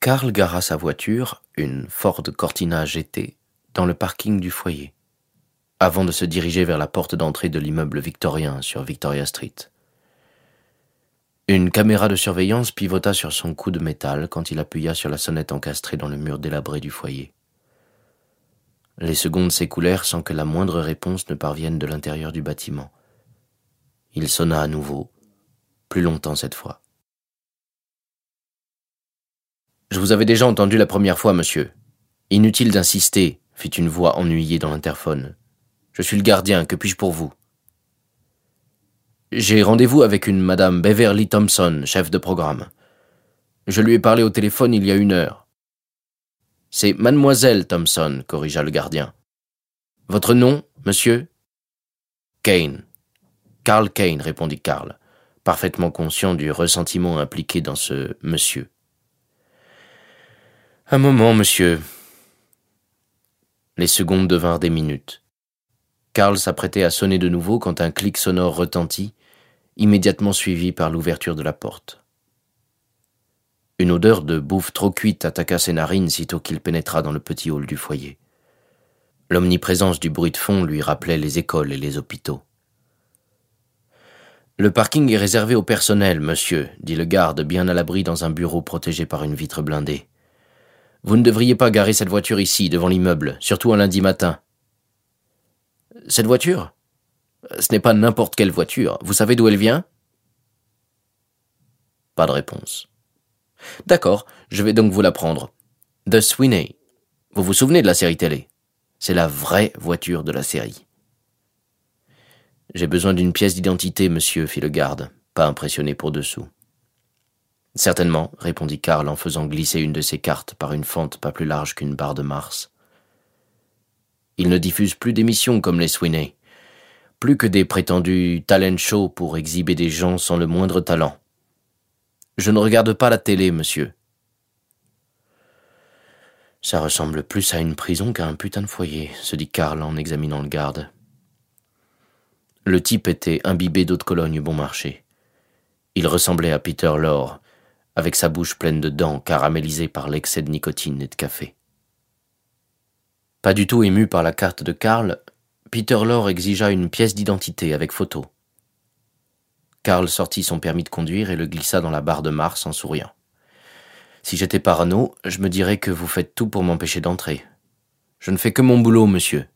Karl gara sa voiture, une Ford Cortina GT, dans le parking du foyer, avant de se diriger vers la porte d'entrée de l'immeuble victorien sur Victoria Street. Une caméra de surveillance pivota sur son cou de métal quand il appuya sur la sonnette encastrée dans le mur délabré du foyer. Les secondes s'écoulèrent sans que la moindre réponse ne parvienne de l'intérieur du bâtiment. Il sonna à nouveau, plus longtemps cette fois. « Je vous avais déjà entendu la première fois, monsieur. Inutile d'insister, fit une voix ennuyée dans l'interphone. Je suis le gardien, que puis-je pour vous ? J'ai rendez-vous avec une madame Beverly Thompson, chef de programme. Je lui ai parlé au téléphone il y a 1 heure. C'est mademoiselle Thompson, corrigea le gardien. Votre nom, monsieur ? Kane. Karl Kane, répondit Karl, parfaitement conscient du ressentiment impliqué dans ce monsieur. Un moment, monsieur. Les secondes devinrent des minutes. Karl s'apprêtait à sonner de nouveau quand un clic sonore retentit, immédiatement suivi par l'ouverture de la porte. Une odeur de bouffe trop cuite attaqua ses narines sitôt qu'il pénétra dans le petit hall du foyer. L'omniprésence du bruit de fond lui rappelait les écoles et les hôpitaux. « Le parking est réservé au personnel, monsieur, dit le garde, bien à l'abri dans un bureau protégé par une vitre blindée. Vous ne devriez pas garer cette voiture ici, devant l'immeuble, surtout un lundi matin. » Cette voiture ? Ce n'est pas n'importe quelle voiture. Vous savez d'où elle vient ? Pas de réponse. D'accord, je vais donc vous la prendre. The Sweeney. Vous vous souvenez de la série télé ? C'est la vraie voiture de la série. J'ai besoin d'une pièce d'identité, monsieur, fit le garde, pas impressionné pour dessous. Certainement, répondit Karl en faisant glisser une de ses cartes par une fente pas plus large qu'une barre de Mars. Il ne diffuse plus d'émissions comme les Sweeney. Plus que des prétendus talent shows pour exhiber des gens sans le moindre talent. Je ne regarde pas la télé, monsieur. Ça ressemble plus à une prison qu'à un putain de foyer, se dit Karl en examinant le garde. Le type était imbibé d'eau de Cologne bon marché. Il ressemblait à Peter Lorre, avec sa bouche pleine de dents caramélisées par l'excès de nicotine et de café. Pas du tout ému par la carte de Karl, Peter Lorre exigea une pièce d'identité avec photo. Karl sortit son permis de conduire et le glissa dans la barre de Mars en souriant. « Si j'étais parano, je me dirais que vous faites tout pour m'empêcher d'entrer. Je ne fais que mon boulot, monsieur.